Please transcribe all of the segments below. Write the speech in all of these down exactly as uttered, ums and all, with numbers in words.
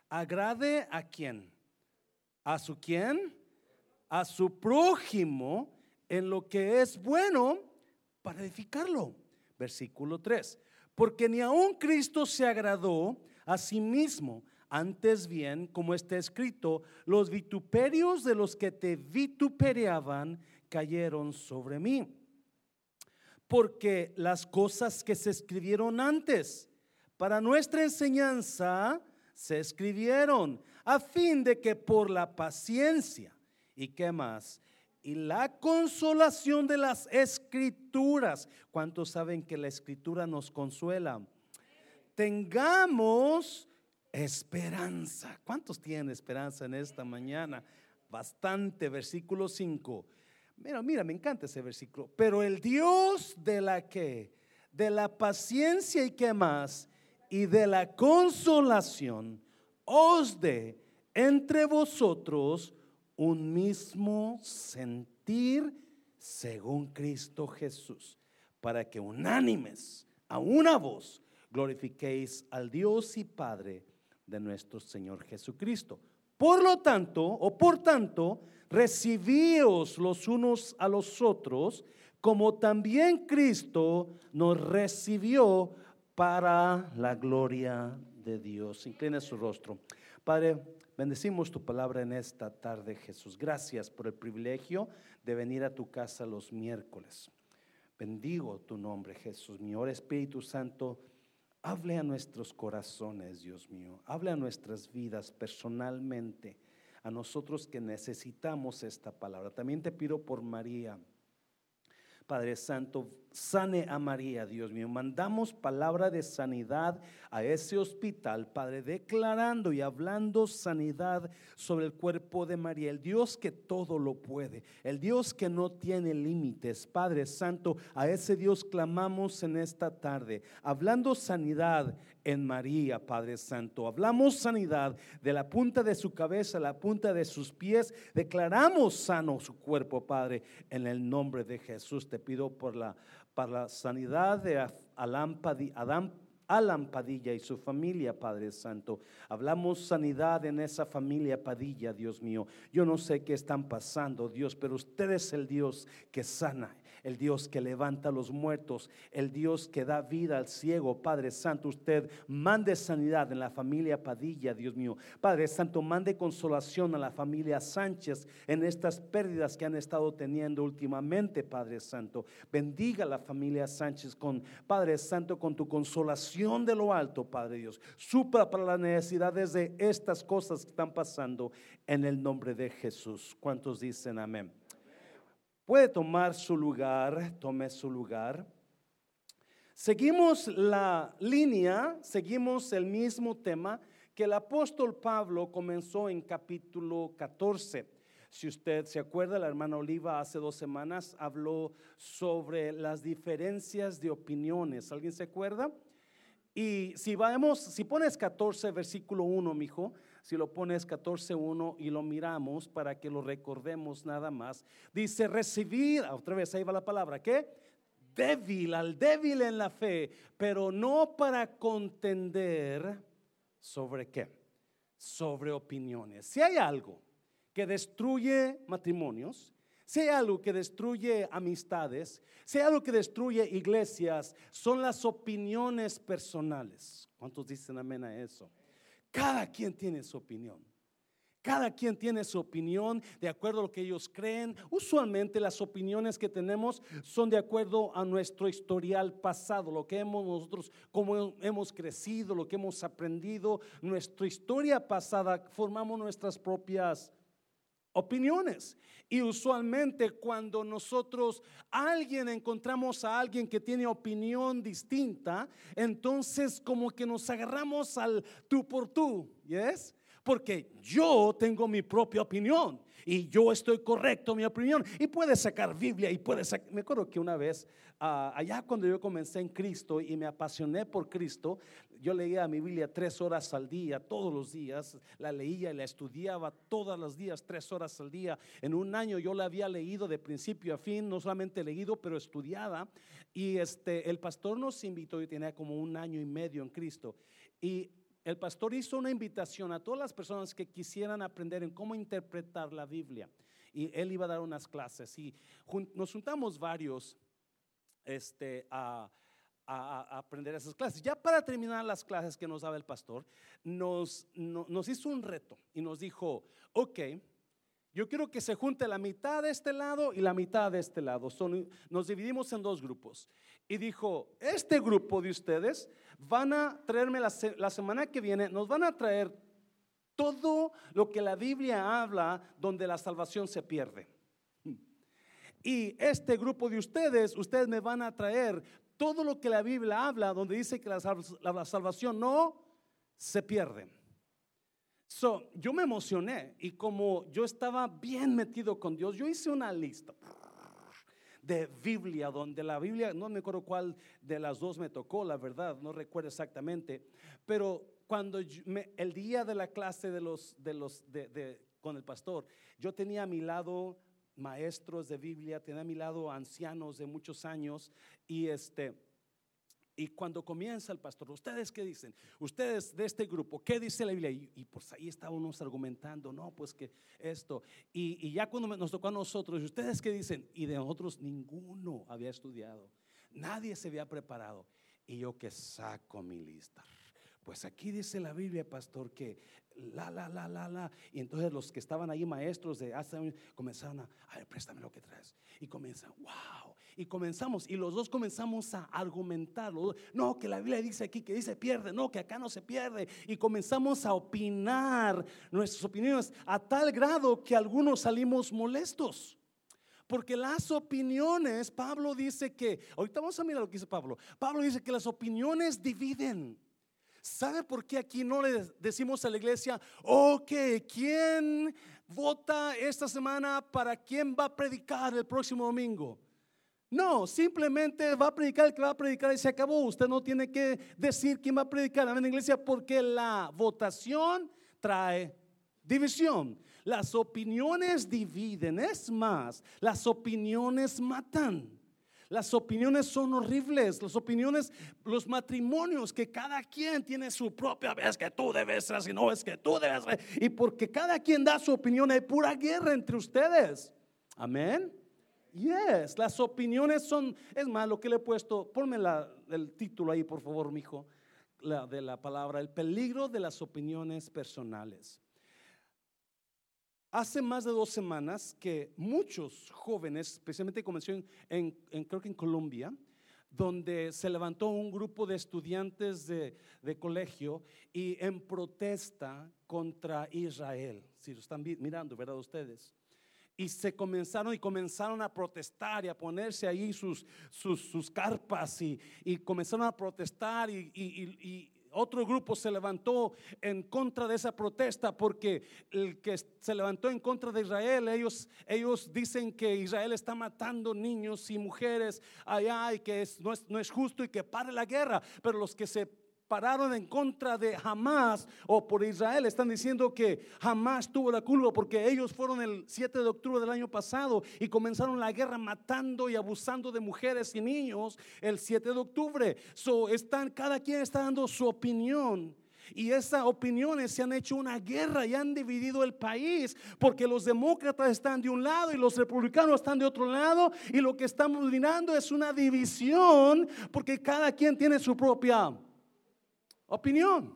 agrade a quién, a su quién, a su prójimo en lo que es bueno para edificarlo. Versículo tres. Porque ni aun Cristo se agradó a sí mismo, antes bien, como está escrito, los vituperios de los que te vituperaban cayeron sobre mí. Porque las cosas que se escribieron antes para nuestra enseñanza se escribieron a fin de que por la paciencia y qué más y la consolación de las escrituras, ¿cuántos saben que la escritura nos consuela? Tengamos esperanza. ¿Cuántos tienen esperanza en esta mañana? Bastante. Versículo cinco. Mira, mira, me encanta ese versículo. Pero el Dios de la que, de la paciencia y qué más, y de la consolación, os dé entre vosotros un mismo sentir según Cristo Jesús, para que unánimes a una voz glorifiquéis al Dios y Padre de nuestro Señor Jesucristo. Por lo tanto, o por tanto, recibíos los unos a los otros, como también Cristo nos recibió para la gloria de Dios. Inclina su rostro. Padre, bendecimos tu palabra en esta tarde, Jesús. Gracias por el privilegio de venir a tu casa los miércoles. Bendigo tu nombre, Jesús mío. Ahora, Espíritu Santo, hable a nuestros corazones, Dios mío. Hable a nuestras vidas personalmente, a nosotros que necesitamos esta palabra. También te pido por María. Padre Santo, sane a María, Dios mío. Mandamos palabra de sanidad a ese hospital, Padre, declarando y hablando sanidad sobre el cuerpo de María, el Dios que todo lo puede, el Dios que no tiene límites. Padre Santo, a ese Dios clamamos en esta tarde, hablando sanidad en María, Padre Santo. Hablamos sanidad de la punta de su cabeza a la punta de sus pies. Declaramos sano su cuerpo, Padre, en el nombre de Jesús. Te pido por la, para la sanidad de Adán Padilla, Alan Padilla y su familia, Padre Santo. Hablamos sanidad en esa familia Padilla, Dios mío. Yo no sé qué están pasando, Dios, pero usted es el Dios que sana, el Dios que levanta a los muertos, el Dios que da vida al ciego. Padre Santo, usted mande sanidad en la familia Padilla, Dios mío. Padre Santo, mande consolación a la familia Sánchez en estas pérdidas que han estado teniendo últimamente, Padre Santo. Bendiga a la familia Sánchez con, Padre Santo, con tu consolación de lo alto, Padre Dios. Supra para las necesidades de estas cosas que están pasando en el nombre de Jesús. ¿Cuántos dicen amén? Puede tomar su lugar, tome su lugar. Seguimos la línea, seguimos el mismo tema que el apóstol Pablo comenzó en capítulo catorce. Si usted se acuerda, la hermana Oliva hace dos semanas habló sobre las diferencias de opiniones. ¿Alguien se acuerda? Y si vamos, si pones catorce versículo uno, mijo, si lo pones catorce uno y lo miramos para que lo recordemos nada más, dice recibir, otra vez ahí va la palabra, ¿qué? Débil, al débil en la fe, pero no para contender sobre qué, sobre opiniones. Si hay algo que destruye matrimonios, si hay algo que destruye amistades, si hay algo que destruye iglesias, son las opiniones personales. ¿Cuántos dicen amén a eso? Cada quien tiene su opinión. Cada quien tiene su opinión de acuerdo a lo que ellos creen. Usualmente las opiniones que tenemos son de acuerdo a nuestro historial pasado, lo que hemos nosotros, cómo hemos crecido, lo que hemos aprendido, nuestra historia pasada, formamos nuestras propias opiniones. Y usualmente cuando nosotros alguien encontramos a alguien que tiene opinión distinta, entonces como que nos agarramos al tú por tú, ¿yes? Porque yo tengo mi propia opinión y yo estoy correcto en mi opinión, y puede sacar Biblia y puede sacar. Me acuerdo que una vez uh, allá cuando yo comencé en Cristo y me apasioné por Cristo, yo leía mi Biblia tres horas al día, todos los días. La leía y la estudiaba todos los días, tres horas al día. En un año yo la había leído de principio a fin, no solamente leído, pero estudiada. Y este, el pastor nos invitó, y tenía como un año y medio en Cristo. Y el pastor hizo una invitación a todas las personas que quisieran aprender en cómo interpretar la Biblia. Y él iba a dar unas clases y jun- nos juntamos varios este, a, a- a aprender esas clases. Ya para terminar las clases que nos daba el pastor, nos, no- nos hizo un reto y nos dijo, ok, yo quiero que se junte la mitad de este lado y la mitad de este lado. Son, nos dividimos en dos grupos. Y dijo, este grupo de ustedes van a traerme la, se- la semana que viene, nos van a traer todo lo que la Biblia habla donde la salvación se pierde. Y este grupo de ustedes, ustedes me van a traer todo lo que la Biblia habla donde dice que la, sal- la- la salvación no se pierde. So, yo me emocioné y como yo estaba bien metido con Dios, yo hice una lista de Biblia donde la Biblia, no me acuerdo cuál de las dos me tocó, la verdad, no recuerdo exactamente, pero cuando yo- me- el día de la clase de los, de los, de, de- con el pastor, yo tenía a mi lado maestros de Biblia, tenía a mi lado ancianos de muchos años y este. Y cuando comienza el pastor, ¿ustedes qué dicen? Ustedes de este grupo, ¿qué dice la Biblia? Y, y pues ahí estábamos argumentando, no, pues que esto. Y, y ya cuando nos tocó a nosotros, ¿ustedes qué dicen? Y de nosotros ninguno había estudiado, nadie se había preparado. Y yo que saco mi lista. Pues aquí dice la Biblia, pastor, que la, la, la, la, la. Y entonces los que estaban ahí, maestros de hasta comenzaron a, a ver, préstame lo que traes. Y comienzan, wow. Y comenzamos, y los dos comenzamos a argumentar. No, que la Biblia dice aquí que dice pierde, no, que acá no se pierde. Y comenzamos a opinar nuestras opiniones a tal grado que algunos salimos molestos. Porque las opiniones, Pablo dice que, ahorita vamos a mirar lo que dice Pablo. Pablo dice que las opiniones dividen. ¿Sabe por qué aquí no le decimos a la iglesia, ok, quién vota esta semana para quién va a predicar el próximo domingo? No, simplemente va a predicar el que va a predicar y se acabó. Usted no tiene que decir quién va a predicar en la iglesia porque la votación trae división. Las opiniones dividen, es más, las opiniones matan. Las opiniones son horribles, las opiniones, los matrimonios que cada quien tiene su propia, es que tú debes ser así, no es que tú debes ser, y porque cada quien da su opinión hay pura guerra entre ustedes. Amén. Yes, las opiniones son, es más, lo que le he puesto, ponme la, el título ahí por favor, mijo, la, de la palabra, el peligro de las opiniones personales. Hace más de dos semanas que muchos jóvenes, especialmente comenzó en, en, en creo que en Colombia, donde se levantó un grupo de estudiantes de, de colegio y en protesta contra Israel. Si lo están mirando, ¿verdad ustedes? Y se comenzaron y comenzaron a protestar y a ponerse ahí sus, sus, sus carpas y, y comenzaron a protestar y, y, y, y otro grupo se levantó en contra de esa protesta porque el que se levantó en contra de Israel, ellos, ellos dicen que Israel está matando niños y mujeres allá y que es, no, es, no es justo y que pare la guerra. Pero los que se pararon en contra de Hamás o por Israel están diciendo que Hamás tuvo la culpa porque ellos fueron el siete de octubre del año pasado y comenzaron la guerra matando y abusando de mujeres y niños el siete de octubre. So están, cada quien está dando su opinión. Y esas opiniones se han hecho una guerra y han dividido el país porque los demócratas están de un lado y los republicanos están de otro lado, y lo que estamos mirando es una división porque cada quien tiene su propia opinión.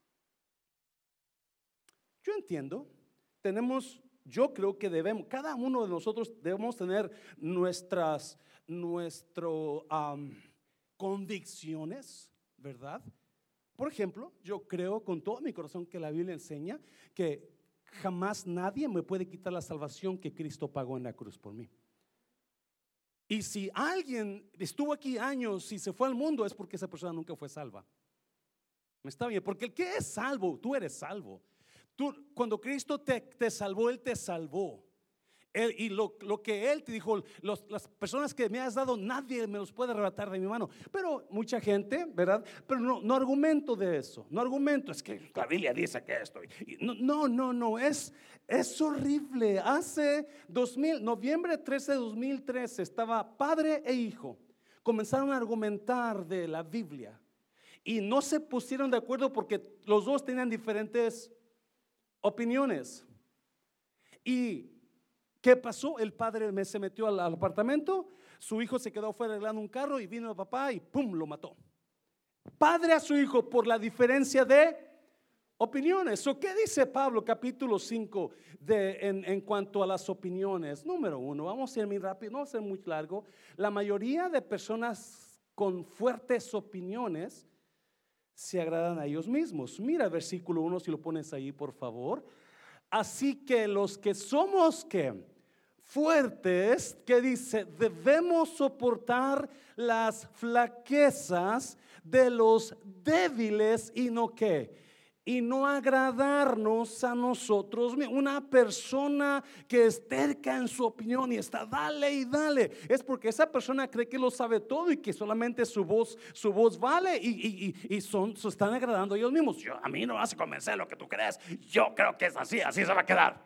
Yo entiendo, tenemos, yo creo que debemos, cada uno de nosotros debemos tener nuestras, nuestro um, convicciones, ¿verdad? Por ejemplo, yo creo con todo mi corazón que la Biblia enseña que jamás nadie me puede quitar la salvación que Cristo pagó en la cruz por mí. Y si alguien estuvo aquí años y se fue al mundo es porque esa persona nunca fue salva. ¿Me está bien? Porque el que es salvo, tú eres salvo. Tú, cuando Cristo te, te salvó, Él te salvó. Él, y lo, lo que Él te dijo, los, las personas que me has dado, nadie me los puede arrebatar de mi mano. Pero mucha gente, ¿verdad? Pero no, no argumento de eso. No argumento, es que la Biblia dice que esto. Y no, no, no, no, es, es horrible. Hace dos mil, noviembre trece de dos mil trece, estaba padre e hijo. Comenzaron a argumentar de la Biblia. y no se pusieron de acuerdo porque los dos tenían diferentes opiniones. ¿Y qué pasó? El padre me se metió al, al apartamento, su hijo se quedó fuera arreglando un carro y vino el papá y pum, lo mató. Padre a su hijo por la diferencia de opiniones. ¿O qué dice Pablo capítulo cinco de, en, en cuanto a las opiniones? Número uno, vamos a ir muy rápido, no va a ser muy largo. La mayoría de personas con fuertes opiniones se agradan a ellos mismos. Mira el versículo uno, si lo pones ahí por favor. Así que los que somos que fuertes, que dice, debemos soportar las flaquezas de los débiles y no que y no agradarnos a nosotros. Una persona que es terca en su opinión y está dale y dale, es porque esa persona cree que lo sabe todo y que solamente su voz, su voz vale y, y, y, y son, se están agradando a ellos mismos. Yo, a mí no me vas a convencer lo que tú crees, yo creo que es así, así se va a quedar.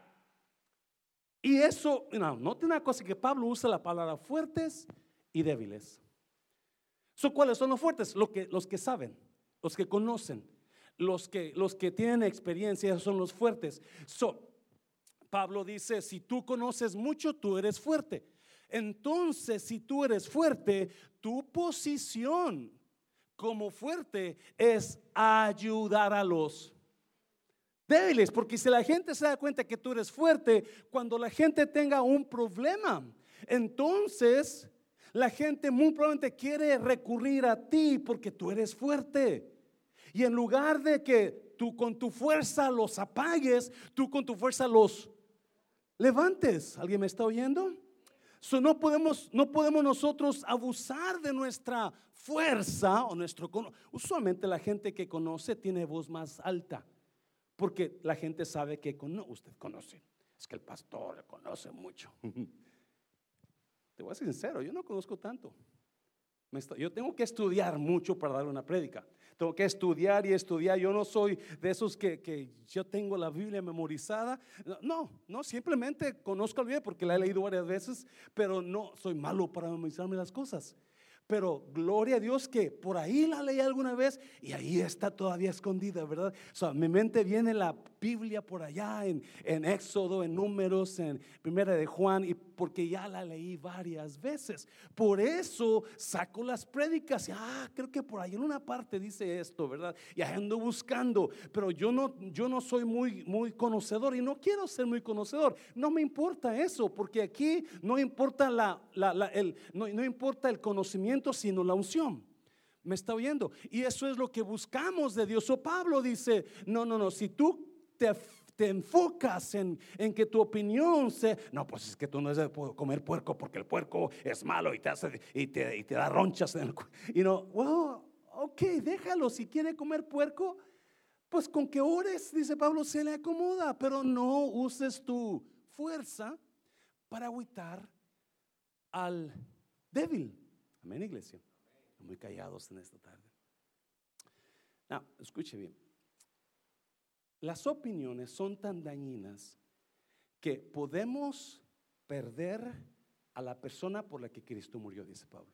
Y eso, no, note una cosa, que Pablo usa la palabra fuertes y débiles. So, ¿cuáles son los fuertes? Los que, los que saben, los que conocen. Los que, los que tienen experiencia son los fuertes. So, Pablo dice, si tú conoces mucho, tú eres fuerte. Entonces, si tú eres fuerte, tu posición como fuerte es ayudar a los débiles. Porque si la gente se da cuenta que tú eres fuerte, cuando la gente tenga un problema, entonces la gente muy probablemente quiere recurrir a ti porque tú eres fuerte. Y en lugar de que tú con tu fuerza los apagues, tú con tu fuerza los levantes. ¿Alguien me está oyendo? So, no podemos, no podemos nosotros abusar de nuestra fuerza o nuestro. Usualmente la gente que conoce tiene voz más alta, porque la gente sabe que cono, usted conoce. Es que el pastor conoce mucho. Te voy a ser sincero, yo no conozco tanto. Yo tengo que estudiar mucho para dar una prédica. Tengo que estudiar y estudiar. Yo no soy de esos que, que yo tengo la Biblia memorizada. No, no, simplemente conozco la Biblia porque la he leído varias veces, pero no soy malo para memorizarme las cosas. Pero gloria a Dios que por ahí la leí alguna vez y ahí está todavía escondida, ¿verdad? O sea, mi mente viene la Biblia por allá en, en Éxodo, en Números, en Primera de Juan, y porque ya la leí varias veces. Por eso saco las prédicas y ah, creo que por ahí en una parte dice esto, ¿verdad? Y ando buscando, pero yo no, yo no soy muy, muy conocedor y no quiero ser muy conocedor. No me importa eso, porque aquí no importa la, la, la el, no, no importa el conocimiento, sino la unción. ¿Me está oyendo? Y eso es lo que buscamos de Dios. O Pablo dice, no, no, no, si tú te, te enfocas en, en que tu opinión se, no, pues es que tú no debes comer puerco porque el puerco es malo y te hace y te, y te da ronchas en el, y no, well, ok, déjalo. Si quiere comer puerco, pues con que ores, dice Pablo, se le acomoda, pero no uses tu fuerza para agüitar al débil. Amén, iglesia. Muy callados en esta tarde. No, escuche bien. Las opiniones son tan dañinas que podemos perder a la persona por la que Cristo murió, dice Pablo.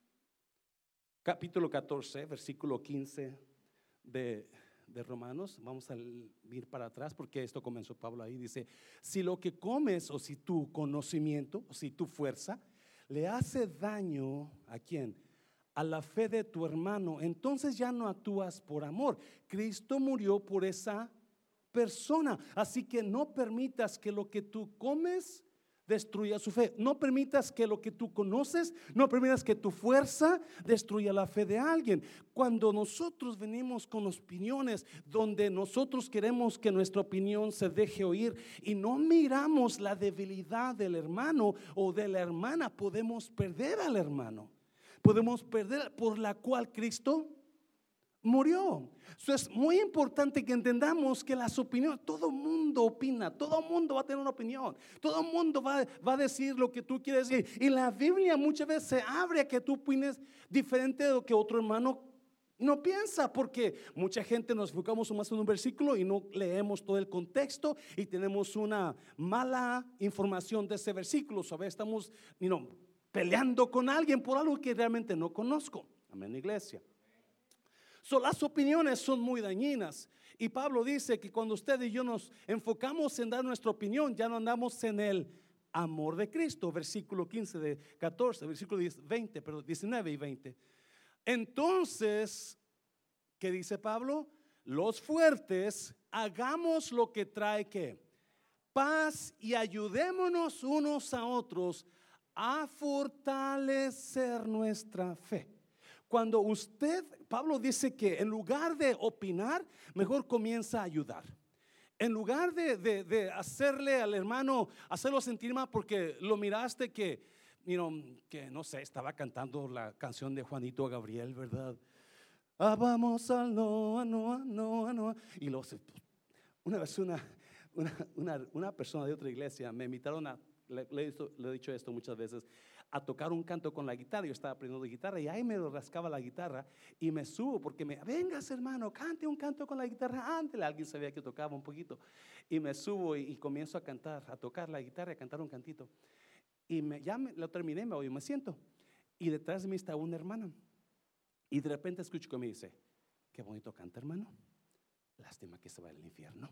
Capítulo catorce, versículo quince de, de Romanos. Vamos a ir para atrás porque esto comenzó Pablo ahí. Dice, si lo que comes o si tu conocimiento o si tu fuerza le hace daño ¿a quién? A la fe de tu hermano, entonces ya no actúas por amor. Cristo murió por esa persona, así que no permitas que lo que tú comes destruya su fe. No permitas que lo que tú conoces, no permitas que tu fuerza destruya la fe de alguien. Cuando nosotros venimos con opiniones donde nosotros queremos que nuestra opinión se deje oír y no miramos la debilidad del hermano o de la hermana, podemos perder al hermano, podemos perder por la cual Cristo murió. Eso es muy importante que entendamos que las opiniones, todo mundo opina, todo mundo va a tener una opinión, todo mundo va, va a decir lo que tú quieres decir. Y la Biblia muchas veces se abre a que tú opines diferente de lo que otro hermano no piensa, porque mucha gente nos enfocamos más en un versículo y no leemos todo el contexto y tenemos una mala información de ese versículo. A veces estamos you know, peleando con alguien por algo que realmente no conozco. Amén, iglesia. So, las opiniones son muy dañinas. Y Pablo dice que cuando usted y yo nos enfocamos en dar nuestra opinión, ya no andamos en el amor de Cristo. Versículo quince de catorce, versículo veinte, perdón, diecinueve y veinte. Entonces, ¿qué dice Pablo? Los fuertes, hagamos lo que trae ¿qué? Paz, y ayudémonos unos a otros a fortalecer nuestra fe. Cuando usted, Pablo dice que en lugar de opinar, mejor comienza a ayudar. En lugar de, de, de hacerle al hermano, hacerlo sentir mal porque lo miraste que, you know, que no sé, estaba cantando la canción de Juanito Gabriel, ¿verdad? Ah, vamos al Noa, Noa, Noa, Noa. Y los, una vez una, una, una, una persona de otra iglesia me invitaron a, le, le, le he dicho esto muchas veces, a tocar un canto con la guitarra. Yo estaba aprendiendo guitarra y ahí me rascaba la guitarra y me subo porque me, vengas hermano, cante un canto con la guitarra. Antes alguien sabía que tocaba un poquito y me subo y, y comienzo a cantar, a tocar la guitarra y a cantar un cantito. Y me, ya me, lo terminé, me, me siento y detrás de mí está una hermana y de repente escucho que me dice, qué bonito canta hermano, lástima que se va al infierno.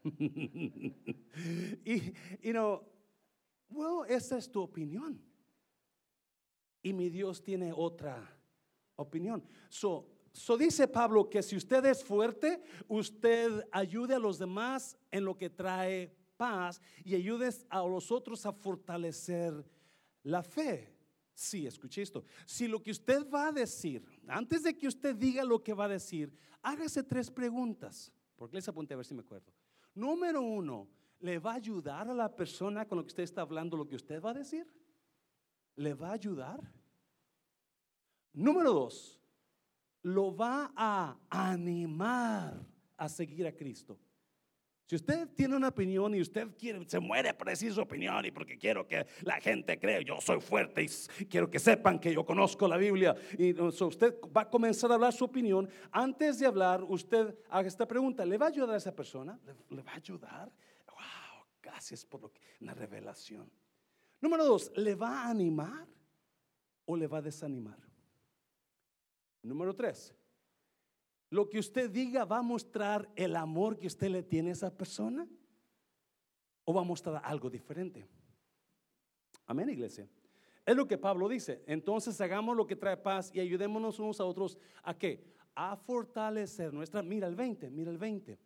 y, you know, well, esa es tu opinión. Y mi Dios tiene otra opinión. So, so dice Pablo que si usted es fuerte, usted ayude a los demás en lo que trae paz y ayude a los otros a fortalecer la fe. Sí, escuche esto. Si lo que usted va a decir, antes de que usted diga lo que va a decir, hágase tres preguntas. Porque les apunté a ver si me acuerdo. Número uno, ¿le va a ayudar a la persona con la que usted está hablando lo que usted va a decir? ¿Le va a ayudar? Número dos, lo va a animar a seguir a Cristo. Si usted tiene una opinión y usted quiere, se muere por decir su opinión y porque quiero que la gente crea, yo soy fuerte y quiero que sepan que yo conozco la Biblia, y so usted va a comenzar a hablar su opinión. Antes de hablar, usted haga esta pregunta: ¿le va a ayudar a esa persona? ¿Le, le va a ayudar? Wow, gracias por lo que, una revelación. Número dos, ¿le va a animar o le va a desanimar? Número tres, lo que usted diga va a mostrar el amor que usted le tiene a esa persona o va a mostrar algo diferente. Amén, iglesia. Es lo que Pablo dice. Entonces hagamos lo que trae paz y ayudémonos unos a otros a qué, a fortalecer nuestra. Mira el veinte, mira el veinte.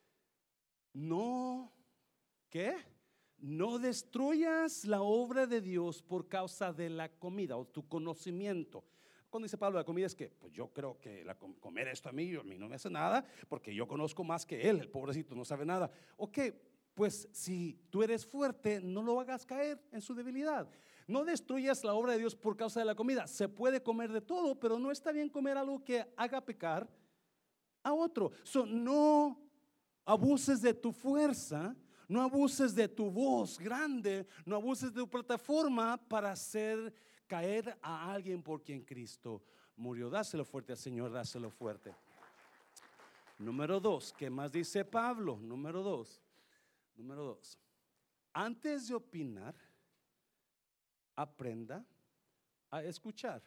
No, ¿qué? No destruyas la obra de Dios por causa de la comida o tu conocimiento. Cuando dice Pablo la comida es que pues yo creo que la, comer esto a mí, a mí no me hace nada porque yo conozco más que él, el pobrecito no sabe nada. Ok, pues si tú eres fuerte, no lo hagas caer en su debilidad. No destruyas la obra de Dios por causa de la comida. Se puede comer de todo, pero no está bien comer algo que haga pecar a otro. So, no abuses de tu fuerza. No abuses de tu voz grande, no abuses de tu plataforma para hacer caer a alguien por quien Cristo murió. Dáselo fuerte al Señor, dáselo fuerte. Número dos, ¿qué más dice Pablo? Número dos, número dos. Antes de opinar, aprenda a escuchar.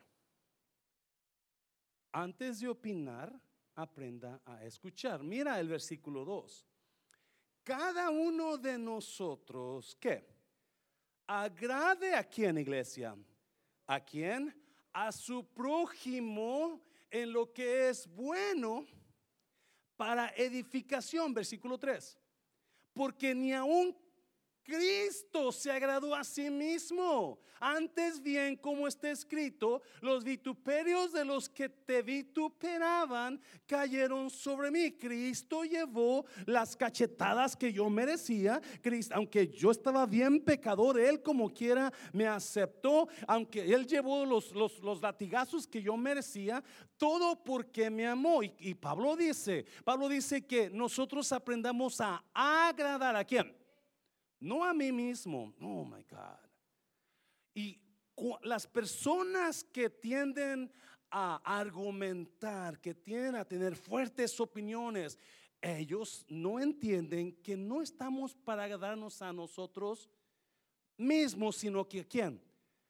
Antes de opinar, aprenda a escuchar. Mira el versículo dos. Cada uno de nosotros, ¿qué? Agrade a quién, iglesia. ¿A quién? A su prójimo en lo que es bueno para edificación. Versículo tres. Porque ni aun Cristo se agradó a sí mismo. Antes bien, como está escrito, los vituperios de los que te vituperaban cayeron sobre mí. Cristo llevó las cachetadas que yo merecía. Cristo, aunque yo estaba bien pecador, Él como quiera me aceptó. Aunque Él llevó los, los, los latigazos que yo merecía, todo porque me amó. Y, y Pablo dice, Pablo dice que nosotros aprendamos a agradar ¿a quién? No a mí mismo. Oh my God. Y las personas que tienden a argumentar, que tienden a tener fuertes opiniones, ellos no entienden que no estamos para agradarnos a nosotros mismos, sino que ¿a quién?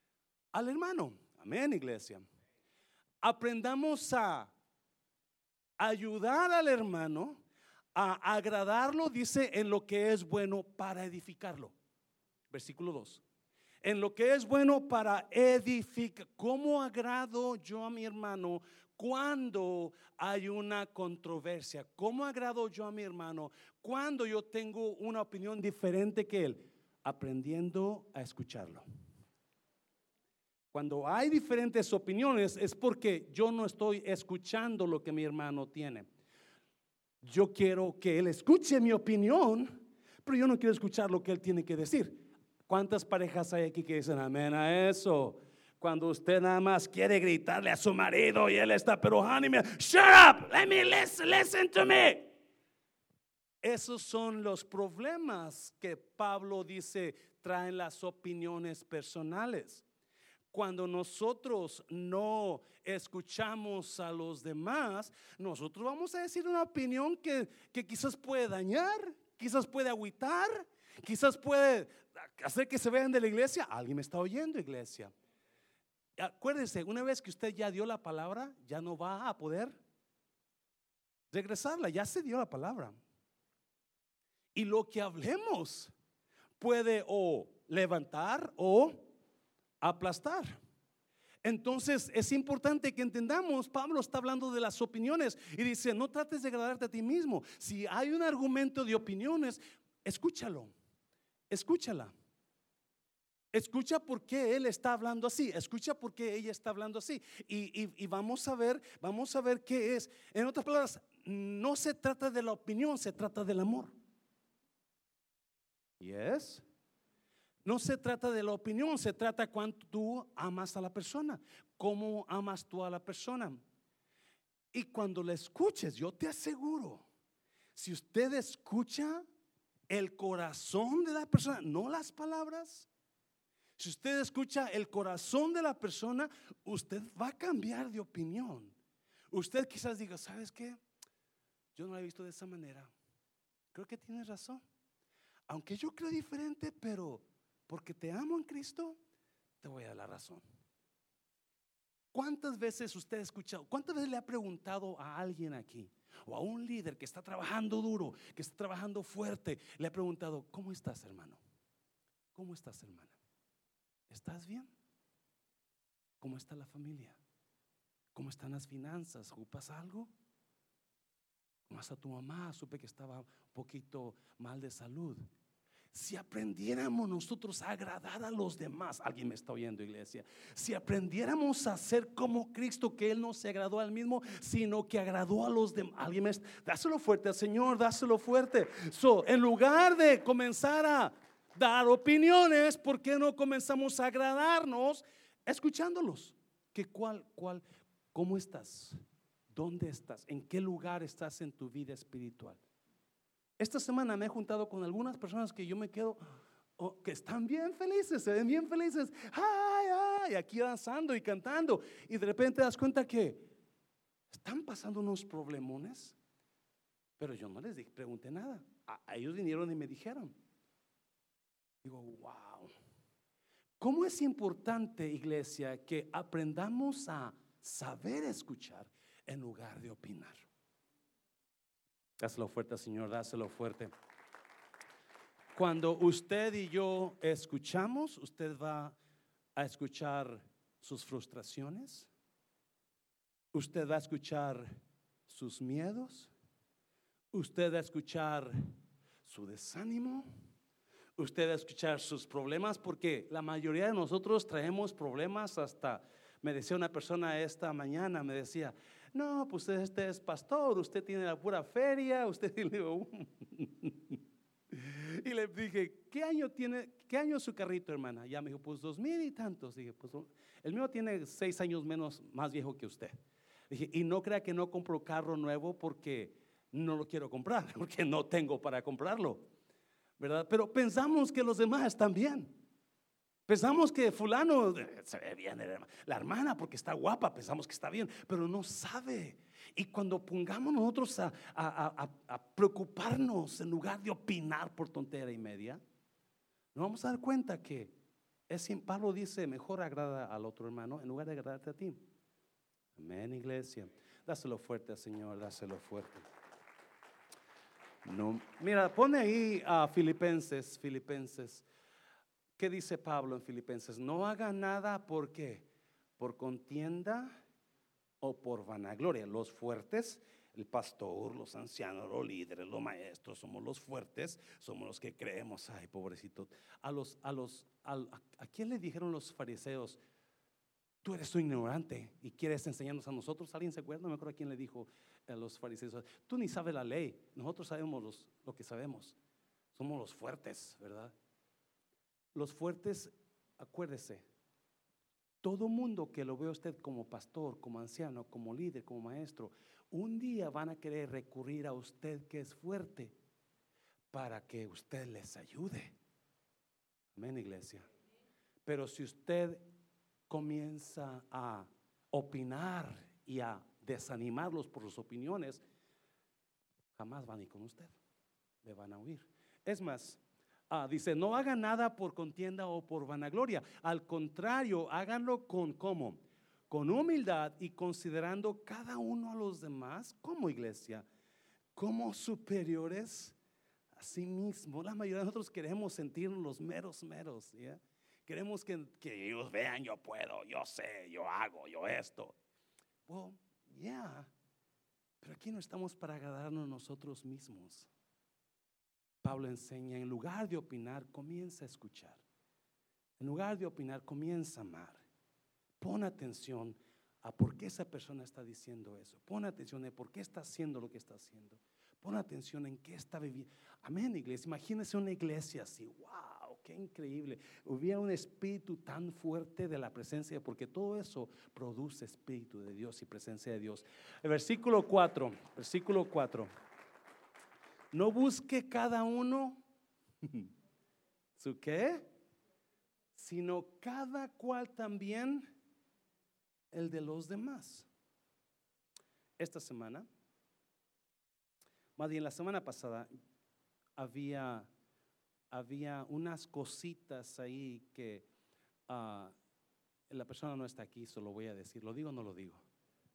Al hermano. Amén, iglesia. Aprendamos a ayudar al hermano a agradarlo, dice, en lo que es bueno para edificarlo. Versículo dos. En lo que es bueno para edificar. ¿Cómo agrado yo a mi hermano cuando hay una controversia? ¿Cómo agrado yo a mi hermano cuando yo tengo una opinión diferente que él? Aprendiendo a escucharlo. Cuando hay diferentes opiniones es porque yo no estoy escuchando lo que mi hermano tiene. Yo quiero que él escuche mi opinión, pero yo no quiero escuchar lo que él tiene que decir. ¿Cuántas parejas hay aquí que dicen amén a eso? Cuando usted nada más quiere gritarle a su marido y él está, pero honey, shut up, let me listen, listen to me. Esos son los problemas que Pablo dice traen las opiniones personales. Cuando nosotros no escuchamos a los demás, nosotros vamos a decir una opinión que, que quizás puede dañar, quizás puede agüitar, quizás puede hacer que se vean de la iglesia. Alguien me está oyendo, iglesia. Acuérdense, una vez que usted ya dio la palabra, ya no va a poder regresarla, ya se dio la palabra. Y lo que hablemos puede o levantar o aplastar. Entonces es importante que entendamos, Pablo está hablando de las opiniones y dice, no trates de agradarte a ti mismo. Si hay un argumento de opiniones, escúchalo, escúchala. Escucha por qué él está hablando así, escucha por qué ella está hablando así. Y, y, y vamos a ver, vamos a ver qué es. En otras palabras, no se trata de la opinión, se trata del amor. Yes. No se trata de la opinión, se trata cuánto tú amas a la persona, cómo amas tú a la persona. Y cuando la escuches, yo te aseguro, si usted escucha el corazón de la persona, no las palabras, si usted escucha el corazón de la persona, usted va a cambiar de opinión. Usted quizás diga, ¿sabes qué? Yo no lo he visto de esa manera. Creo que tienes razón. Aunque yo creo diferente, pero porque te amo en Cristo, te voy a dar la razón. ¿Cuántas veces usted ha escuchado, cuántas veces le ha preguntado a alguien aquí, o a un líder que está trabajando duro, que está trabajando fuerte, le ha preguntado, ¿cómo estás, hermano? ¿Cómo estás, hermana? ¿Estás bien? ¿Cómo está la familia? ¿Cómo están las finanzas? ¿Ocupas algo? ¿Cómo está tu mamá? Supe que estaba un poquito mal de salud. Si aprendiéramos nosotros a agradar a los demás, alguien me está oyendo, iglesia, si aprendiéramos a ser como Cristo, que Él no se agradó al mismo, sino que agradó a los demás, alguien me está, dáselo fuerte al Señor, dáselo fuerte. So, en lugar de comenzar a dar opiniones, ¿por qué no comenzamos a agradarnos escuchándolos? ¿Qué cuál, cuál, cómo estás? ¿Dónde estás? ¿En qué lugar estás en tu vida espiritual? Esta semana me he juntado con algunas personas que yo me quedo, oh, que están bien felices, se ven bien felices, ay, ay, aquí danzando y cantando, y de repente te das cuenta que están pasando unos problemones, pero yo no les dije, pregunté nada. A, a ellos vinieron y me dijeron. Digo, wow, ¿cómo es importante, iglesia, que aprendamos a saber escuchar en lugar de opinar? Dáselo fuerte, Señor, dáselo fuerte. Cuando usted y yo escuchamos, usted va a escuchar sus frustraciones, usted va a escuchar sus miedos, usted va a escuchar su desánimo, usted va a escuchar sus problemas, porque la mayoría de nosotros traemos problemas. Hasta me decía una persona esta mañana, me decía, no, pues usted es pastor, usted tiene la pura feria, usted tiene un... Y le dije, ¿qué año tiene, qué año es su carrito, hermana? Ya me dijo, pues dos mil y tantos. Dije, pues el mío tiene seis años menos, más viejo que usted. Dije, y no crea que no compro carro nuevo porque no lo quiero comprar, porque no tengo para comprarlo, ¿verdad? Pero pensamos que los demás están bien. Pensamos que fulano se ve bien, la hermana porque está guapa, pensamos que está bien, pero no sabe. Y cuando pongamos nosotros a, a, a, a preocuparnos en lugar de opinar por tontera y media, nos vamos a dar cuenta que es, Pablo dice, mejor agrada al otro hermano en lugar de agradarte a ti. Amén, iglesia. Dáselo fuerte al Señor, dáselo fuerte. No, mira, pone ahí a Filipenses, Filipenses. ¿Qué dice Pablo en Filipenses? No haga nada, ¿por qué? Por contienda o por vanagloria. Los fuertes, el pastor, los ancianos, los líderes, los maestros, somos los fuertes, somos los que creemos. Ay, pobrecito. A los, a los, a, ¿a quién le dijeron los fariseos? Tú eres un ignorante y quieres enseñarnos a nosotros. ¿Alguien se acuerda? No me acuerdo a quién le dijo a los fariseos. Tú ni sabes la ley. Nosotros sabemos los, lo que sabemos. Somos los fuertes, ¿verdad? Los fuertes, acuérdese, todo mundo que lo ve a usted como pastor, como anciano, como líder, como maestro, un día van a querer recurrir a usted que es fuerte para que usted les ayude. Amén, iglesia. Pero si usted comienza a opinar y a desanimarlos por sus opiniones, jamás van a ir con usted, le van a huir. Es más, ah, dice, no hagan nada por contienda o por vanagloria, al contrario, háganlo con ¿cómo? Con humildad y considerando cada uno a los demás como iglesia, como superiores a sí mismo. La mayoría de nosotros queremos sentirnos los meros meros, ¿ya? Queremos que, que ellos vean, yo puedo, yo sé, yo hago, yo esto. Well, yeah, pero aquí no estamos para agradarnos nosotros mismos. Pablo enseña, en lugar de opinar, comienza a escuchar. En lugar de opinar, comienza a amar. Pon atención a por qué esa persona está diciendo eso. Pon atención a por qué está haciendo lo que está haciendo. Pon atención en qué está viviendo. Amén, iglesia. Imagínense una iglesia así. Wow, qué increíble. Hubiera un espíritu tan fuerte de la presencia, porque todo eso produce espíritu de Dios y presencia de Dios. El versículo cuatro, versículo cuatro. No busque cada uno su qué, sino cada cual también el de los demás. Esta semana, más bien la semana pasada, había, había unas cositas ahí que uh, la persona no está aquí, solo voy a decir, ¿lo digo o no lo digo?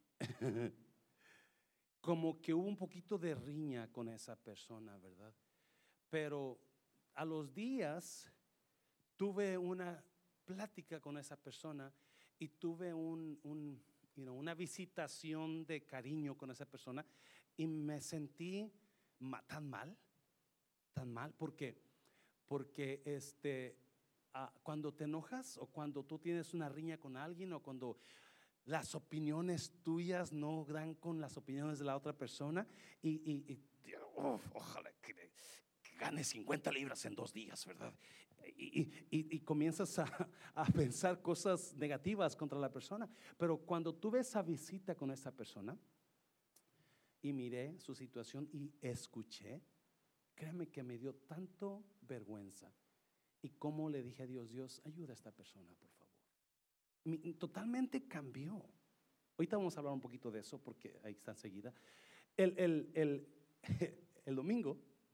Como que hubo un poquito de riña con esa persona, ¿verdad? Pero a los días tuve una plática con esa persona y tuve un, un, you know, una visitación de cariño con esa persona y me sentí ma, tan mal, tan mal, porque, porque este, uh, cuando te enojas o cuando tú tienes una riña con alguien o cuando las opiniones tuyas no dan con las opiniones de la otra persona y, y, y uf, ojalá que, que gane cincuenta libras en dos días, ¿verdad? Y, y, y, y comienzas a, a pensar cosas negativas contra la persona. Pero cuando tuve esa visita con esa persona y miré su situación y escuché, créeme que me dio tanto vergüenza. Y como le dije a Dios, Dios, ayuda a esta persona, por favor. Mi, totalmente cambió. Ahorita vamos a hablar un poquito de eso porque ahí está enseguida. El, el, el, el domingo,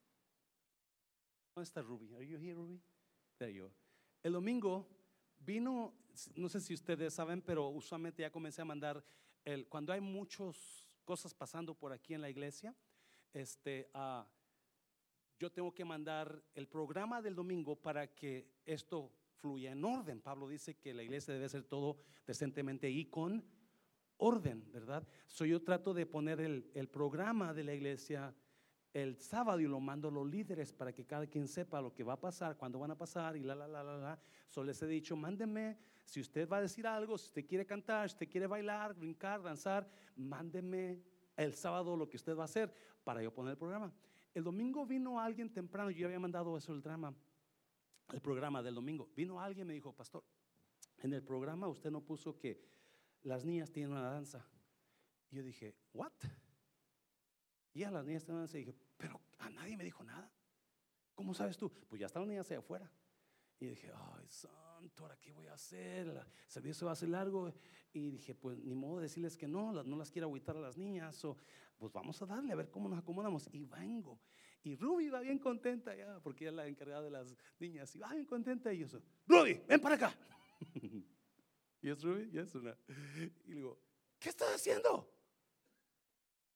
¿dónde está Ruby? Are you here, Ruby? There you are. El domingo vino, no sé si ustedes saben, pero usualmente ya comencé a mandar el, cuando hay muchas cosas pasando por aquí en la iglesia, este, uh, yo tengo que mandar el programa del domingo para que esto fluya en orden. Pablo dice que la iglesia debe ser todo decentemente y con orden, ¿verdad? So yo trato de poner el, el programa de la iglesia el sábado y lo mando a los líderes para que cada quien sepa lo que va a pasar, cuándo van a pasar y la, la, la, la, la. So les he dicho, mándeme, si usted va a decir algo, si usted quiere cantar, si usted quiere bailar, brincar, danzar, mándeme el sábado lo que usted va a hacer para yo poner el programa. El domingo vino alguien temprano, yo había mandado eso el drama, el programa del domingo. Vino alguien y me dijo, pastor, en el programa usted no puso que las niñas tienen una danza. Y yo dije, what? Y a las niñas tienen una danza. Y dije, pero a nadie me dijo nada. ¿Cómo sabes tú? Pues ya están las niñas allá afuera. Y dije, ay, santo, ¿ahora qué voy a hacer? El servicio va a ser largo. Y dije, pues ni modo de decirles que no, no las quiero agüitar a las niñas. O, pues vamos a darle a ver cómo nos acomodamos. Y vengo. Y Ruby va bien contenta ya, porque ella es la encargada de las niñas. Y va bien contenta. Y yo soy, Ruby, ven para acá. ¿Y es Ruby? ¿Y es una? Y le digo, ¿qué estás haciendo?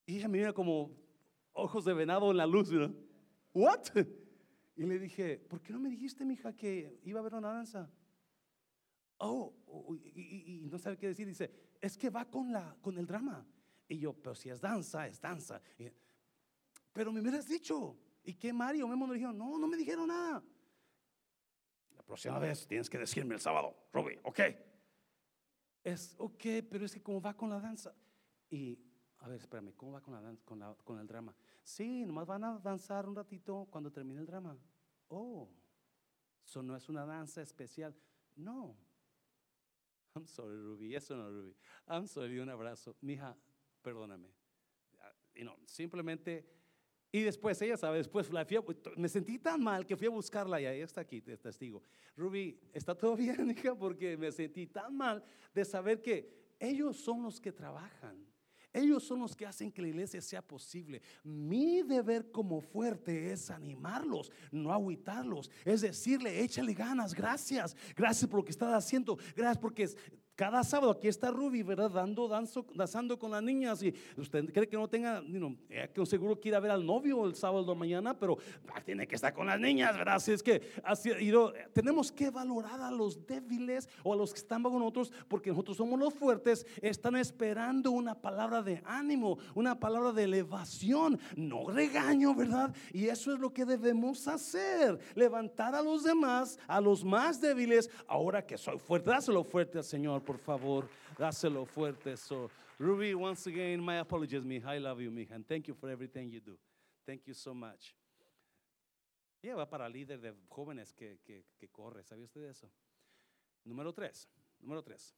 Y ella me mira como ojos de venado en la luz, ¿no? What? Y le dije, ¿por qué no me dijiste, mija, que iba a haber una danza? Oh, oh, y, y- y no sabe qué decir. Dice, es que va con la con el drama. Y yo, pero si es danza, es danza. Y, pero me hubieras dicho. ¿Y qué Mario? Memo me dijeron, no, no me dijeron nada. La próxima vez tienes que decirme el sábado, Ruby, ok. Es ok, pero es que como va con la danza. Y a ver, espérame, ¿cómo va con la danza, con la, con el drama? Sí, nomás van a danzar un ratito cuando termine el drama. Oh, eso no es una danza especial. No. I'm sorry, Ruby, eso no, Ruby. I'm sorry, un abrazo. Mija, perdóname. You know, simplemente. Y después, ella sabe, después la fui a- me sentí tan mal que fui a buscarla y ahí está aquí, te testigo. Ruby, ¿está todo bien, hija? Porque me sentí tan mal de saber que ellos son los que trabajan. Ellos son los que hacen que la iglesia sea posible. Mi deber como fuerte es animarlos, no agüitarlos. Es decirle, échale ganas, gracias. Gracias por lo que estás haciendo. Gracias porque es- cada sábado aquí está Ruby, ¿verdad? Dando, danzo, danzando con las niñas. Y usted cree que no tenga, you know, eh, que seguro quiere ver al novio el sábado de mañana, pero ah, tiene que estar con las niñas, ¿verdad? Así es que así, you know, tenemos que valorar a los débiles o a los que están bajo nosotros, porque nosotros somos los fuertes. Están esperando una palabra de ánimo, una palabra de elevación, no regaño, ¿verdad? Y eso es lo que debemos hacer, levantar a los demás, a los más débiles. Ahora que soy fuerte, dáselo fuerte al Señor, por favor, dáselo fuerte. So, Ruby, once again, my apologies, mija. I love you, mija, and thank you for everything you do. Thank you so much. Ella va para líder de jóvenes que, que, que corre, ¿sabía usted de eso? Número tres, número tres.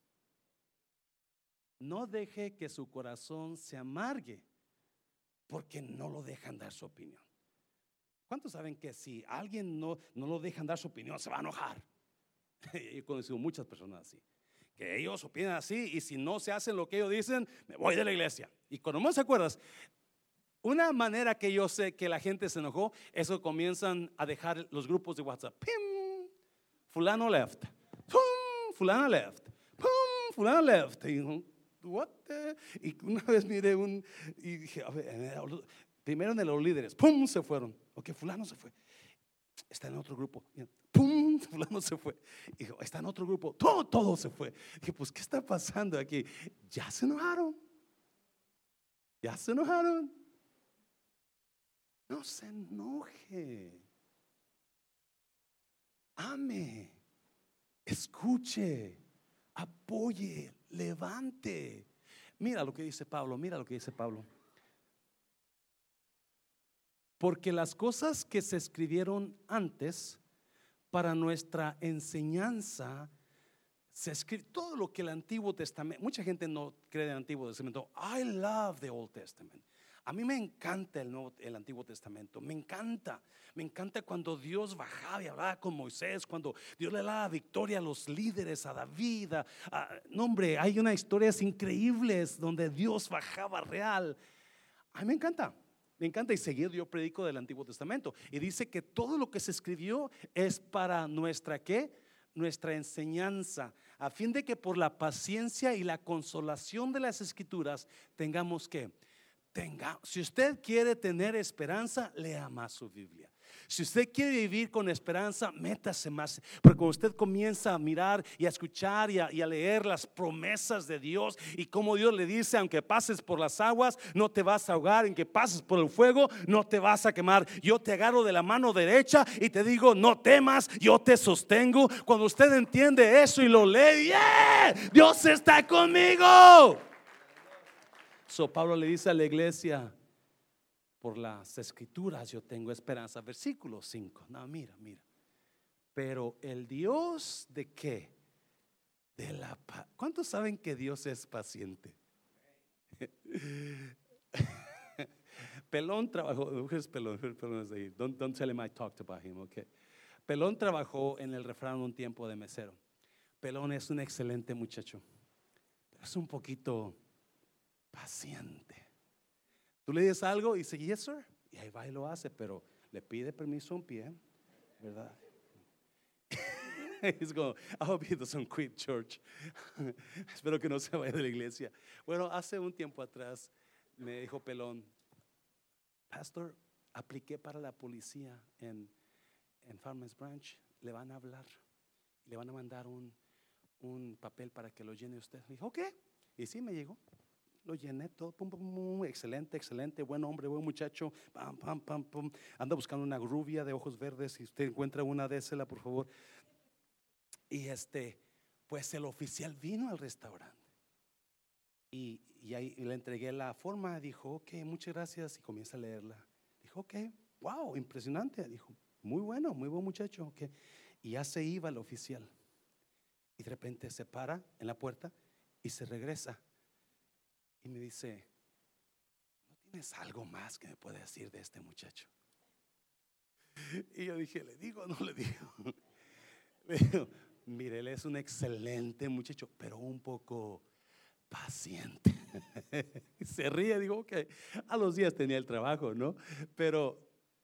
No deje que su corazón se amargue porque no lo dejan dar su opinión. ¿Cuántos saben que si alguien no, no lo dejan dar su opinión, se va a enojar? Yo he conocido muchas personas así, que ellos opinan así, y si no se hacen lo que ellos dicen, me voy de la iglesia. Y cuando más se acuerdas, una manera que yo sé que la gente se enojó es que comienzan a dejar los grupos de WhatsApp. Pim, fulano left. Pum, fulano left. Pum, fulano left. Y, what the? Y una vez miré un y dije, a ver, primero en los líderes, pum, se fueron. Ok, fulano se fue. Está en otro grupo. Pum, fulano se fue. Dijo, está en otro grupo. Todo, todo se fue. Dije, pues, ¿qué está pasando aquí? Ya se enojaron. Ya se enojaron. No se enoje. Ame. Escuche. Apoye. Levante. Mira lo que dice Pablo. Mira lo que dice Pablo. Porque las cosas que se escribieron antes para nuestra enseñanza se escribe todo lo que el Antiguo Testamento. Mucha gente no cree en el Antiguo Testamento. I love the Old Testament. A mí me encanta el, Nuevo, el Antiguo Testamento. Me encanta. Me encanta cuando Dios bajaba y hablaba con Moisés, cuando Dios le daba victoria a los líderes, a David. A, a, no, hombre, hay unas historias increíbles donde Dios bajaba real. A mí me encanta. Me encanta, y seguido yo predico del Antiguo Testamento y dice que todo lo que se escribió es para nuestra ¿qué? Nuestra enseñanza, a fin de que por la paciencia y la consolación de las Escrituras tengamos que tenga, si usted quiere tener esperanza, lea más su Biblia. Si usted quiere vivir con esperanza, métase más, porque cuando usted comienza a mirar y a escuchar y a, y a leer las promesas de Dios y cómo Dios le dice, aunque pases por las aguas, no te vas a ahogar, aunque pases por el fuego, no te vas a quemar. Yo te agarro de la mano derecha y te digo, no temas, yo te sostengo. Cuando usted entiende eso y lo lee, yeah, Dios está conmigo. So Pablo le dice a la iglesia, por las Escrituras yo tengo esperanza. Versículo cinco. No, mira, mira. Pero el Dios de qué? De la paz. ¿Cuántos saben que Dios es paciente? Pelón trabajó. Who's Pelón? Pelón is ahí. Don't, don't tell him I talked about him, okay? Pelón trabajó en el refrán un tiempo de mesero. Pelón es un excelente muchacho, pero es un poquito paciente. Tú le dices algo y dice yes sir, y ahí va y lo hace, pero le pide permiso a un pie, ¿verdad? He's going, I hope he doesn't quit church. Espero que no se vaya de la iglesia. Bueno, hace un tiempo atrás me dijo Pelón, pastor, apliqué para la policía en, en Farmers Branch, le van a hablar, le van a mandar un, un papel para que lo llene usted. Le dije, ok, y sí me llegó, lo llené todo, pum, pum, pum, excelente, excelente, buen hombre, buen muchacho, pam, pam, pam, pum. Anda buscando una rubia de ojos verdes, si usted encuentra una, désela por favor. Y este, pues el oficial vino al restaurante y, y ahí le entregué la forma. Dijo, ok, muchas gracias, y comienza a leerla. Dijo, ok, wow, impresionante. Dijo, muy bueno, muy buen muchacho, okay. Y ya se iba el oficial y de repente se para en la puerta y se regresa y me dice, ¿no tienes algo más que me pueda decir de este muchacho? Y yo dije, ¿le digo o no le digo? Le digo, mire, él es un excelente muchacho, pero un poco paciente. Se ríe, digo, ok, a los días tenía el trabajo, ¿no? Pero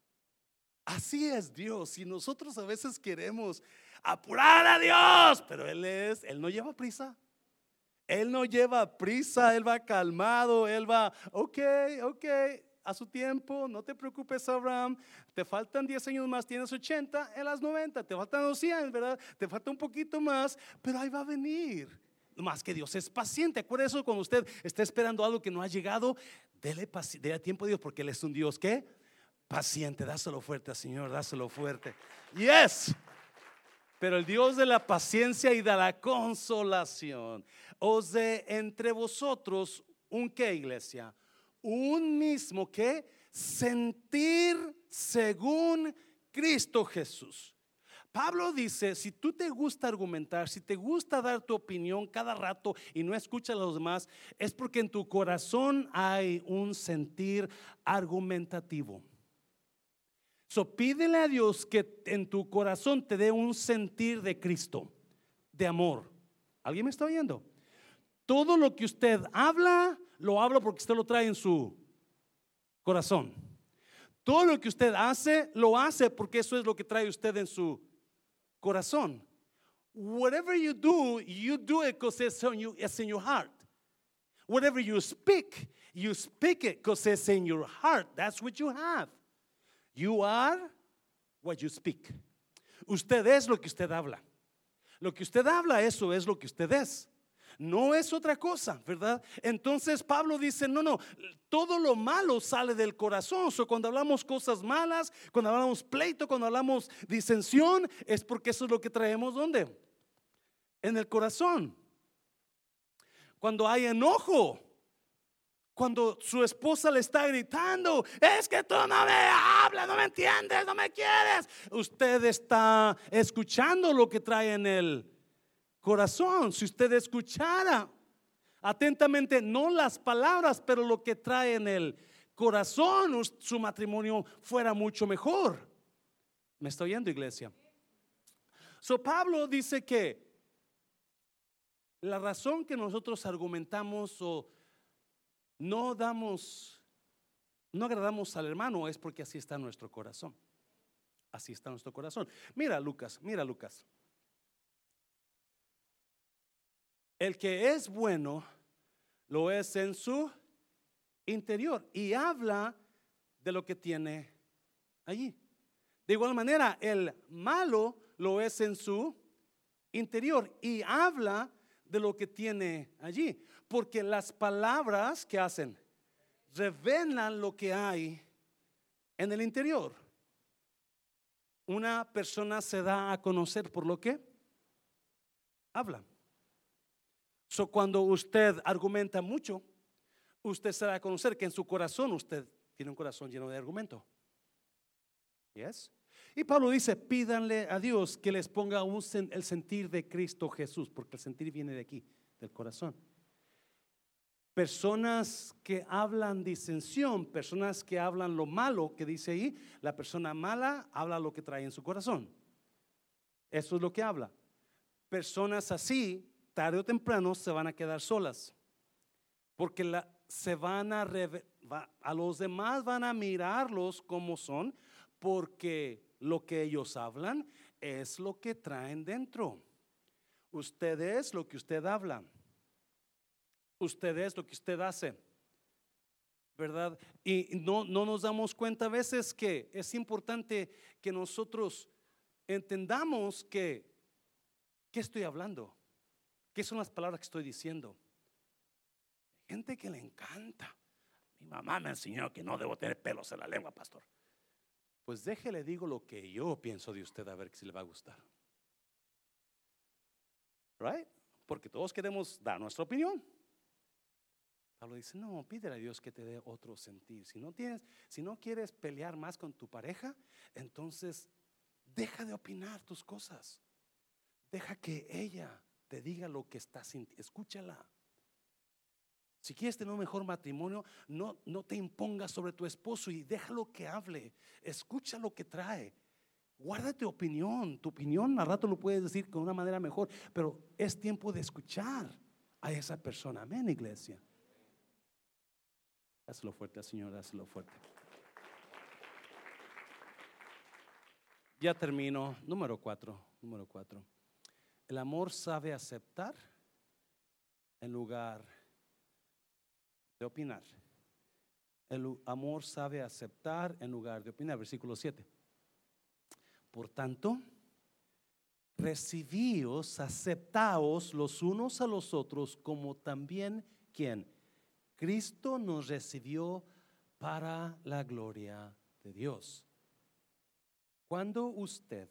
así es Dios. Y nosotros a veces queremos apurar a Dios, pero Él es, Él no lleva prisa. Él no lleva prisa, Él va calmado, Él va, ok, ok, a su tiempo, no te preocupes, Abraham. Te faltan diez años más, tienes ochenta, en las noventa, te faltan los cien, ¿verdad? Te falta un poquito más, pero ahí va a venir. Más que Dios es paciente. Acuérdese eso, cuando usted está esperando algo que no ha llegado, dele, dele tiempo a Dios, porque Él es un Dios que paciente. Dáselo fuerte al Señor, dáselo fuerte. Yes. Pero el Dios de la paciencia y de la consolación os dé entre vosotros un qué, iglesia, un mismo que sentir según Cristo Jesús. Pablo dice, si tú te gusta argumentar, si te gusta dar tu opinión cada rato y no escuchas a los demás, es porque en tu corazón hay un sentir argumentativo. So, pídele a Dios que en tu corazón te dé un sentir de Cristo, de amor. ¿Alguien me está oyendo? Todo lo que usted habla, lo habla porque usted lo trae en su corazón. Todo lo que usted hace, lo hace porque eso es lo que trae usted en su corazón. Whatever you do, you do it because it's in you, it's in your heart. Whatever you speak, you speak it because it's in your heart. That's what you have. You are what you speak. Usted es lo que usted habla. Lo que usted habla, eso es lo que usted es. No es otra cosa, ¿verdad? Entonces Pablo dice, no, no, todo lo malo sale del corazón. So, cuando hablamos cosas malas, cuando hablamos pleito, cuando hablamos disensión, es porque eso es lo que traemos, ¿dónde? En el corazón. Cuando hay enojo, cuando su esposa le está gritando, es que tú no me hablas, no me entiendes, no me quieres, usted está escuchando lo que trae en el corazón. Si usted escuchara atentamente, no las palabras, pero lo que trae en el corazón, su matrimonio fuera mucho mejor. ¿Me está oyendo, iglesia? So, Pablo dice que la razón que nosotros argumentamos o no damos, no agradamos al hermano es porque así está nuestro corazón. Así está nuestro corazón. Mira, Lucas, mira, Lucas. El que es bueno lo es en su interior y habla de lo que tiene allí. De igual manera, el malo lo es en su interior y habla de lo que tiene allí. Porque las palabras que hacen revelan lo que hay en el interior. Una persona se da a conocer por lo que habla. So, cuando usted argumenta mucho, usted se da a conocer que en su corazón usted tiene un corazón lleno de argumento. Yes. Y Pablo dice, pídanle a Dios que les ponga un, el sentir de Cristo Jesús, porque el sentir viene de aquí, del corazón. Personas que hablan disensión, personas que hablan lo malo que dice ahí, la persona mala habla lo que trae en su corazón. Eso es lo que habla. Personas así, tarde o temprano, se van a quedar solas, porque la, se van a va, a los demás van a mirarlos como son, porque lo que ellos hablan es lo que traen dentro. Usted es lo que usted habla. Usted es lo que usted hace. ¿verdad? Y no, no nos damos cuenta a veces que es importante que nosotros entendamos que, ¿qué estoy hablando? ¿Qué son las palabras que estoy diciendo? Gente que le encanta. Mi mamá me enseñó que no debo tener pelos en la lengua, pastor. Pues déjele, digo lo que yo pienso de usted, a ver si le va a gustar. Right? Porque todos queremos dar nuestra opinión. Pablo dice, no, pídele a Dios que te dé otro sentir. Si no tienes, si no quieres pelear más con tu pareja, entonces deja de opinar tus cosas. Deja que ella te diga lo que está sintiendo. Escúchala. Si quieres tener un mejor matrimonio, no, no te impongas sobre tu esposo y déjalo que hable. Escucha lo que trae. Guarda tu opinión. Tu opinión al rato lo puedes decir con una manera mejor, pero es tiempo de escuchar a esa persona. Amén, iglesia. Hazlo fuerte, Señor, hazlo fuerte. Ya termino. Número cuatro. Número cuatro. El amor sabe aceptar en lugar de opinar. El amor sabe aceptar en lugar de opinar. Versículo siete. Por tanto, recibíos, aceptaos los unos a los otros, como también ¿quién? Cristo nos recibió para la gloria de Dios. Cuando usted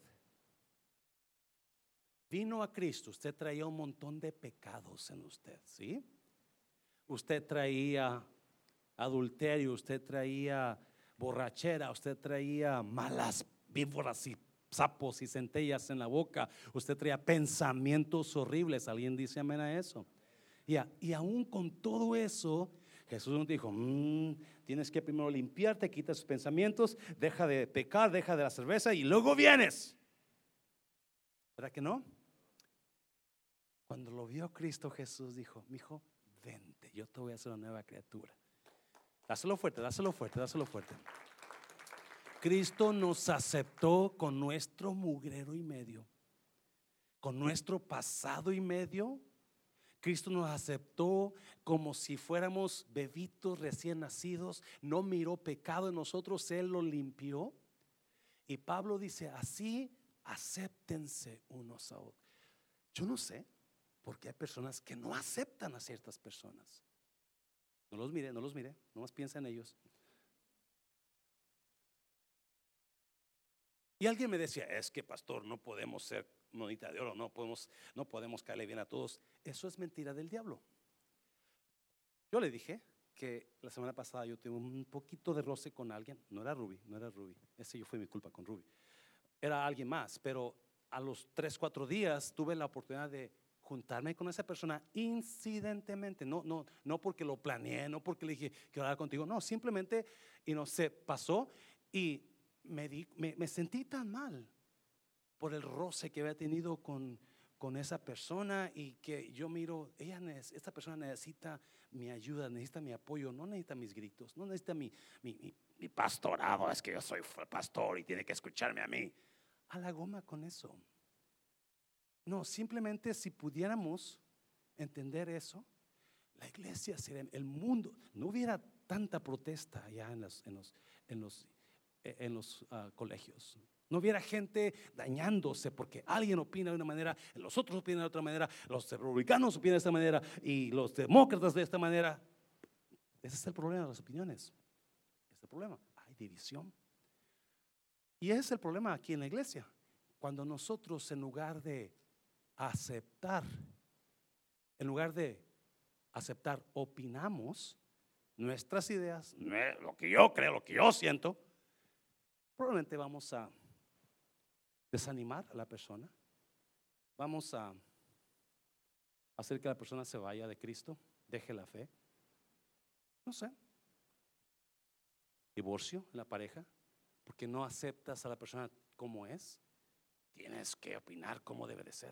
vino a Cristo, usted traía un montón de pecados en usted, ¿sí? Usted traía adulterio, usted traía borrachera, usted traía malas víboras y sapos y centellas en la boca, usted traía pensamientos horribles. ¿Alguien dice amén a eso? Y, a, y aún con todo eso, Jesús nos dijo, mmm, tienes que primero limpiarte, quita sus pensamientos, deja de pecar, deja de la cerveza y luego vienes. ¿Verdad que no? Cuando lo vio Cristo, Jesús dijo, mi hijo, vente, yo te voy a hacer una nueva criatura. Dáselo fuerte, dáselo fuerte, dáselo fuerte. Cristo nos aceptó con nuestro mugrero y medio, con nuestro pasado y medio. Cristo nos aceptó como si fuéramos bebitos recién nacidos. No miró pecado en nosotros, Él lo limpió. Y Pablo dice, así acéptense unos a otros. Yo no sé por qué hay personas que no aceptan a ciertas personas. No los mire, no los mire, no más piensa en ellos. Y alguien me decía, es que pastor, no podemos ser monita de oro, no podemos, no podemos caerle bien a todos. Eso es mentira del diablo. Yo le dije que la semana pasada yo tuve un poquito de roce con alguien. No era Ruby, no era Ruby. Ese yo fue mi culpa con Ruby. Era alguien más, pero a los tres, cuatro días tuve la oportunidad de juntarme con esa persona incidentemente. No, no, no porque lo planeé, no porque le dije que hablar contigo. No, simplemente, y no sé, pasó y me, di, me, me sentí tan mal por el roce que había tenido con, con esa persona, y que yo miro, ella, esta persona necesita mi ayuda, necesita mi apoyo, no necesita mis gritos, no necesita mi, mi, mi, mi pastorado, es que yo soy pastor y tiene que escucharme a mí. A la goma con eso. No, simplemente si pudiéramos entender eso, la iglesia sería, el mundo, no hubiera tanta protesta allá en los, en los, en los, en los uh, colegios. No hubiera gente dañándose porque alguien opina de una manera, los otros opinan de otra manera, los republicanos opinan de esta manera y los demócratas de esta manera. Ese es el problema de las opiniones. Ese es el problema. Hay división. Y ese es el problema aquí en la iglesia. Cuando nosotros, en lugar de aceptar, en lugar de aceptar, opinamos nuestras ideas, lo que yo creo, lo que yo siento, probablemente vamos a desanimar a la persona. Vamos a hacer que la persona se vaya de Cristo, deje la fe. No sé. Divorcio en la pareja, porque no aceptas a la persona como es. Tienes que opinar como debe de ser.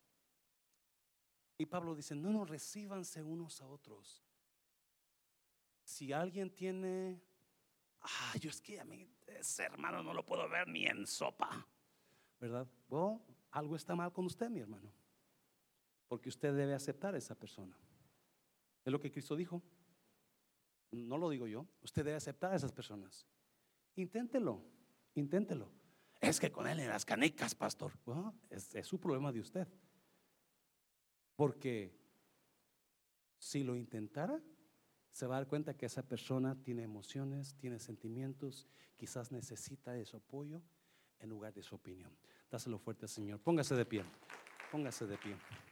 Y Pablo dice, no nos recíbanse unos a otros. Si alguien tiene, ah, yo es que a mí ese hermano no lo puedo ver ni en sopa, ¿verdad? Bueno, algo está mal con usted, mi hermano, porque usted debe aceptar a esa persona. Es lo que Cristo dijo. No lo digo yo. Usted debe aceptar a esas personas. Inténtelo, inténtelo. Es que con él en las canicas, pastor. Bueno, es, es su problema de usted. Porque si lo intentara, se va a dar cuenta que esa persona tiene emociones, tiene sentimientos, quizás necesita de su apoyo en lugar de su opinión. Dáselo fuerte, Señor. Póngase de pie. Póngase de pie.